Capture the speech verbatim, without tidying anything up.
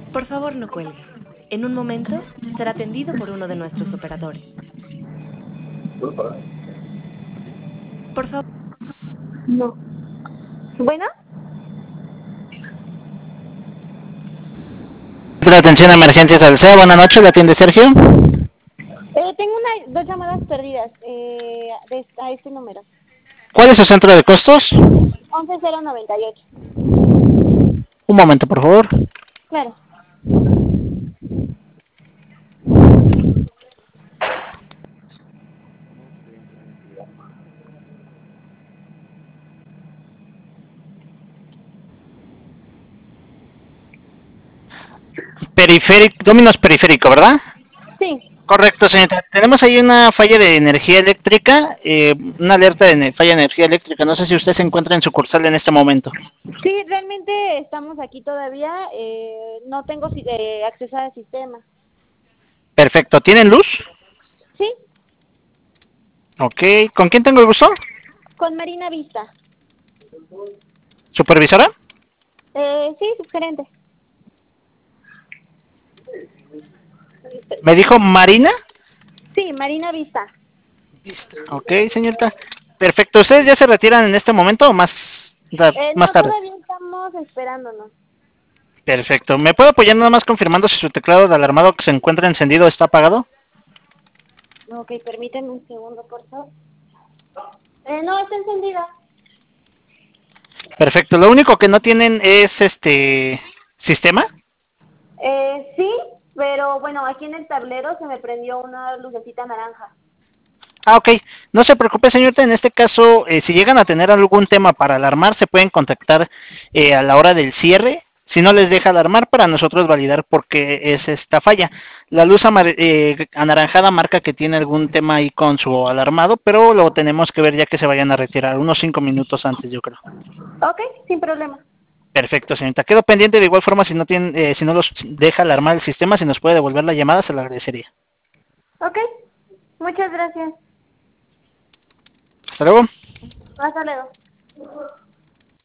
Por favor, no cuelgue. En un momento será atendido por uno de nuestros operadores. Por favor. No. Bueno, La atención a emergencias al C E A, buenas noches, ¿la atiende Sergio? eh, tengo una, dos llamadas perdidas eh, de, a este número. ¿Cuál es su centro de costos? once cero noventa y ocho. Un momento, por favor. Claro. Periférico, Dominos Periférico, ¿verdad? Sí. Correcto, señorita. Tenemos ahí una falla de energía eléctrica, eh, una alerta de ne- falla de energía eléctrica. No sé si usted se encuentra en sucursal en este momento. Sí, realmente estamos aquí todavía. Eh, no tengo si- eh, acceso al sistema. Perfecto. ¿Tienen luz? Sí, Ok. ¿Con quién tengo el gusto? con Marina Vista. ¿Supervisora? Eh, sí, subgerente. ¿Me dijo Marina? Sí, Marina Vista. Ok, señorita. Perfecto. ¿Ustedes ya se retiran en este momento o más, da- Eh, más no, tarde? todavía estamos esperándonos. Perfecto. ¿Me puede apoyar nada más confirmando si su teclado de alarmado que se encuentra encendido está apagado? Ok, permíteme un segundo, por favor. Eh, no, está encendida. Perfecto. Lo único que no tienen es este sistema. Eh, sí, pero bueno, aquí en el tablero se me prendió una lucecita naranja. Ah, ok. No se preocupe, señorita. En este caso, eh, si llegan a tener algún tema para alarmar, se pueden contactar eh, a la hora del cierre. Si no les deja alarmar, para nosotros validar por qué es esta falla. La luz amar- eh, anaranjada marca que tiene algún tema ahí con su alarmado, pero lo tenemos que ver ya que se vayan a retirar, unos cinco minutos antes, yo creo. Ok, sin problema. Perfecto, señorita. Quedo pendiente de igual forma si no tienen, eh, si no los deja alarmar el sistema, si nos puede devolver la llamada, se lo agradecería. Ok, muchas gracias. Hasta luego. Hasta luego.